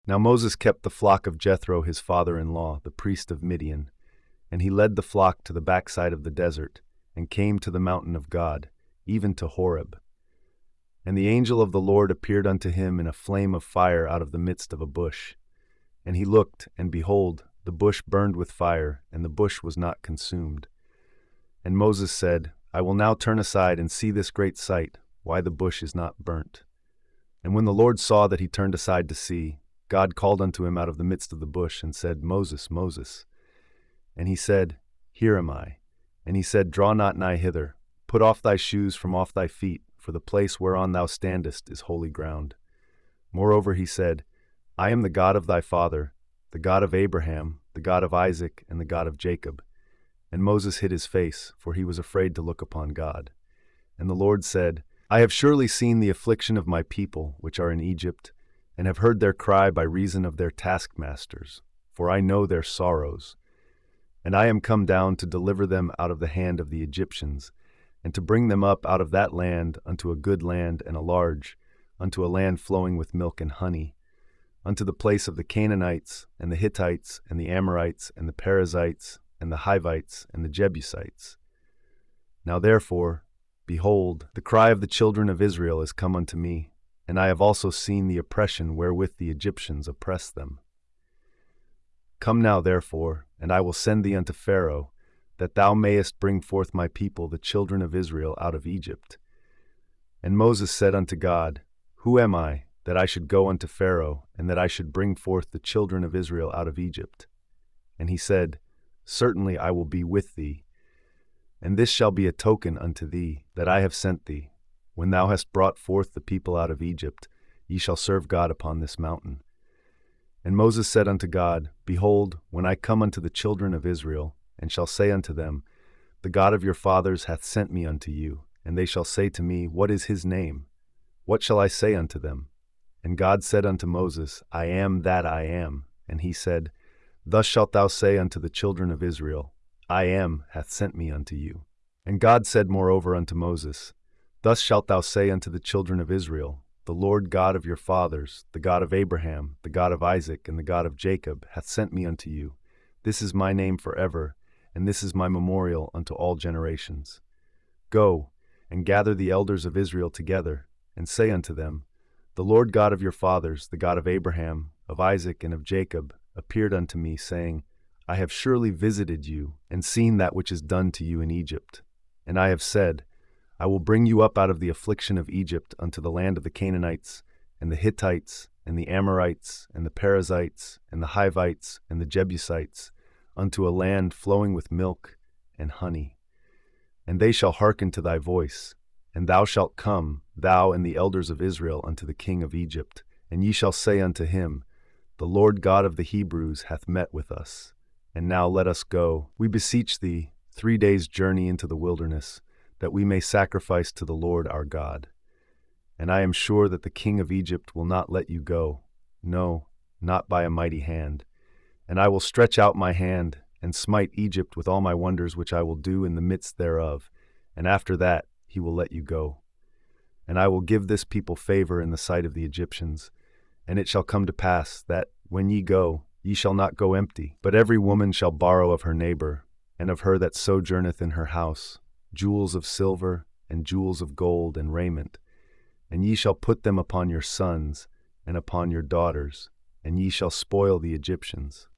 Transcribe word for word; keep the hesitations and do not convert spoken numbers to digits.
Now Moses kept the flock of Jethro his father-in-law, the priest of Midian, and he led the flock to the backside of the desert, and came to the mountain of God, even to Horeb. And the angel of the Lord appeared unto him in a flame of fire out of the midst of a bush. And he looked, and behold, the bush burned with fire, and the bush was not consumed. And Moses said, I will now turn aside and see this great sight, why the bush is not burnt. And when the Lord saw that he turned aside to see, God called unto him out of the midst of the bush, and said, Moses, Moses. And he said, Here am I. And he said, Draw not nigh hither. Put off thy shoes from off thy feet, for the place whereon thou standest is holy ground. Moreover he said, I am the God of thy father, the God of Abraham, the God of Isaac, and the God of Jacob. And Moses hid his face, for he was afraid to look upon God. And the Lord said, I have surely seen the affliction of my people, which are in Egypt, and have heard their cry by reason of their taskmasters, for I know their sorrows. And I am come down to deliver them out of the hand of the Egyptians, and to bring them up out of that land unto a good land and a large, unto a land flowing with milk and honey, unto the place of the Canaanites, and the Hittites, and the Amorites, and the Perizzites, and the Hivites, and the Jebusites. Now therefore, behold, the cry of the children of Israel is come unto me, and I have also seen the oppression wherewith the Egyptians oppress them. Come now therefore, and I will send thee unto Pharaoh, that thou mayest bring forth my people the children of Israel out of Egypt. And Moses said unto God, Who am I, that I should go unto Pharaoh, and that I should bring forth the children of Israel out of Egypt? And he said, Certainly I will be with thee, and this shall be a token unto thee, that I have sent thee. When thou hast brought forth the people out of Egypt, ye shall serve God upon this mountain. And Moses said unto God, Behold, when I come unto the children of Israel, and shall say unto them, The God of your fathers hath sent me unto you, and they shall say to me, What is his name? What shall I say unto them? And God said unto Moses, I am that I am. And he said, Thus shalt thou say unto the children of Israel, I am hath sent me unto you. And God said moreover unto Moses, Thus shalt thou say unto the children of Israel, The Lord God of your fathers, the God of Abraham, the God of Isaac, and the God of Jacob, hath sent me unto you. This is my name forever, and this is my memorial unto all generations. Go, and gather the elders of Israel together, and say unto them, The Lord God of your fathers, the God of Abraham, of Isaac, and of Jacob, appeared unto me, saying, I have surely visited you, and seen that which is done to you in Egypt. And I have said, I will bring you up out of the affliction of Egypt unto the land of the Canaanites, and the Hittites, and the Amorites, and the Perizzites, and the Hivites, and the Jebusites, unto a land flowing with milk and honey. And they shall hearken to thy voice, and thou shalt come, thou and the elders of Israel, unto the king of Egypt, and ye shall say unto him, The Lord God of the Hebrews hath met with us. And now let us go, we beseech thee, three days' journey into the wilderness, that we may sacrifice to the Lord our God. And I am sure that the king of Egypt will not let you go, no, not by a mighty hand. And I will stretch out my hand, and smite Egypt with all my wonders which I will do in the midst thereof, and after that he will let you go. And I will give this people favor in the sight of the Egyptians. And it shall come to pass that, when ye go, ye shall not go empty, but every woman shall borrow of her neighbor, and of her that sojourneth in her house, jewels of silver, and jewels of gold, and raiment. And ye shall put them upon your sons, and upon your daughters, and ye shall spoil the Egyptians.